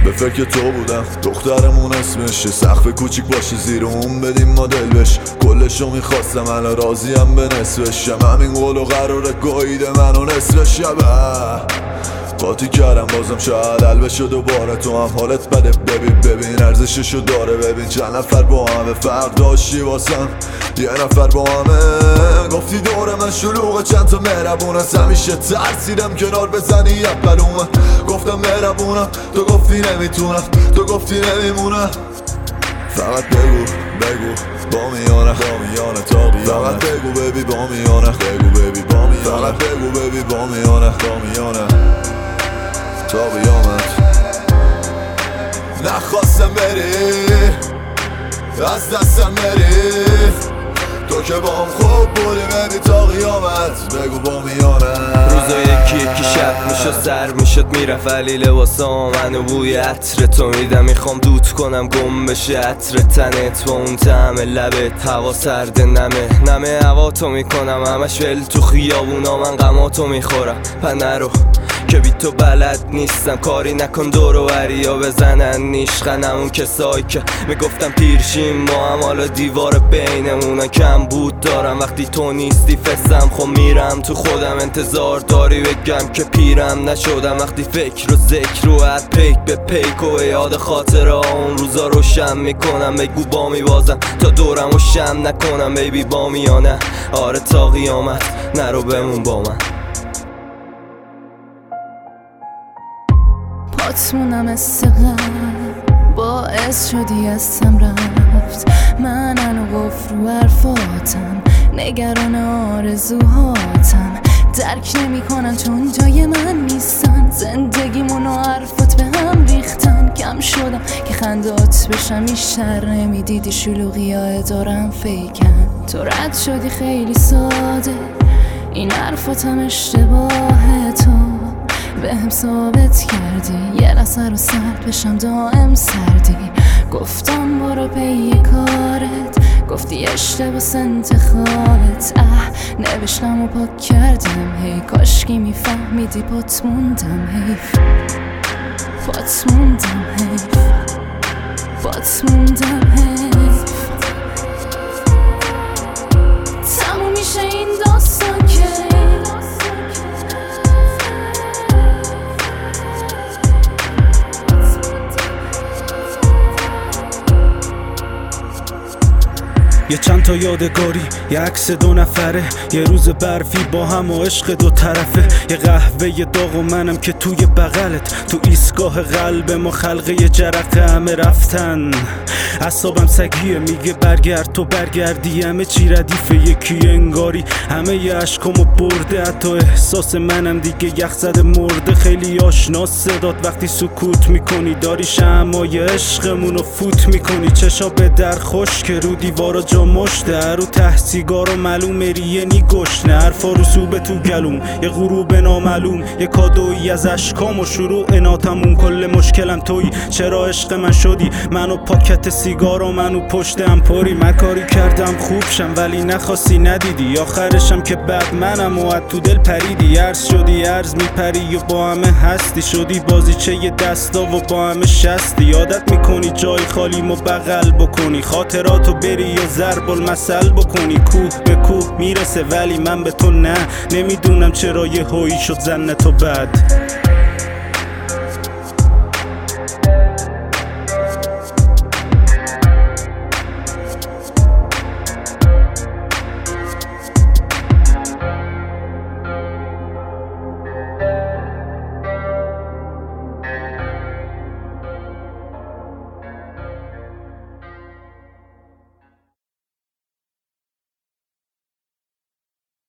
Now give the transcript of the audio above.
به فکر تو بودم. دخترمون اسمش سقف کوچیک باشه زیر اون بدیم ما دل بش. کلشو میخواستم الان راضیم به نصفش. همین قول و قراره گاییده منو نصف شبه. قاطی کردم بازم شاید حل بشه دوباره. تو هم حالت بده ببین ارزششو داره. ببین چند نفر با همه فرق داشتی واسم، یه نفر با همه. گفتی دور من شلوغه چند تا مهربون هست، همیشه ترسیدم کنار بزنی اولومه. گفتم مهربونم تو گفتی نمیتونم، تو گفتی نمیمونم. فقط بگو با میانه تا قیامت. فقط بگو ببی با میانه، فقط بگو ببی با میانه تا قیامت. نخواستم بری از دستم بری، تو که با هم خوب بودی ببی تا قیامت. بگو با میانه. روزا یکی شب میشد سر میشد میرفت ولی لباسام منو بوی عطر تو میدم. میخوام دود کنم گم بشه عطر تنت با اون طعم لبت. هوا سرد نمه هوا تو میکنم همش ول تو خیابونا. من غماتو میخورم پنرو که بی تو بلد نیستم. کاری نکن دور و بریا بزنن نیشخن. همون کسایی که میگفتم پیرشیم ما هم، حالا دیوار بینمونن کم بود دارم. وقتی تو نیستی فسم خب میرم تو خودم. انتظار داری بگم که پیرم نشدم. وقتی فکر و ذکر و عد پیک به پیک و یاد خاطره اون روزا روشن میکنم. بگو با میبازم تا دورم و شم نکنم. بیبی با میانه آره تا قیامت. نرو بمون با من. پاتمونم استقلال باعث شدی ازم رفت. من انو گفت رو حرفاتم، نگران آرزوهاتم. درک نمی کنن چون جای من نیستن. زندگیمونو حرفات به هم ریختن. کم شدم که خندات بشم این شر نمیدیدی شلوغی های دارم فیکن. تو رد شدی خیلی ساده، این حرفاتم اشتباه. تو به هم ثابت کردی یه لحظه رو سرد بشم دائم سردی. گفتم برو پی کارت، گفتی اشتباس انتخابت. نوشتم و پاک کردم هی کاشکی میفهمیدی. پات موندم حیف، پات موندم حیف، پات موندم حیف. تموم میشه این داستان که یه چند تا یادگاری، یه عکس دو نفره، یه روز برفی با هم و عشق دو طرفه. یه قهوه داغ و منم که توی بغلت. تو ایستگاه قلب ما خلقه یه جرقه همه رفتن. اعصابم سگیه میگه برگرد تو برگردی. همه چی ردیف یکی انگاری، همه ی عشقامو برده. حتی احساس منم دیگه یخ زده مرده. خیلی آشنا صدات وقتی سکوت میکنی. داری شمعای عشقمونو فوت میکنی. چشا به در خوش که رو دیوارا جا مشته. رو ته سیگار و معلومه ریه نی گشنه. حرفا رسوبه تو گلوم، یه غروب نامعلوم. یه کادویی از عشقام و شروع اناتمون. کل مشکلم تویی، چرا عشق من شدی؟ منو پاکت سیگار و منو پشتم پری. من کاری کردم خوب شم ولی نخواستی ندیدی. آخرشم که بعد منم و تو دل پریدی. عرض شدی عرض میپری و با همه هستی. شدی بازیچه یه دستا و با همه شستی. یادت میکنی جای خالیمو بغل بکنی. خاطراتو بری یا ضرب المثل بکنی. کوه به کوه میرسه ولی من به تو نه. نمیدونم چرا یه هویی شد زن تو بد.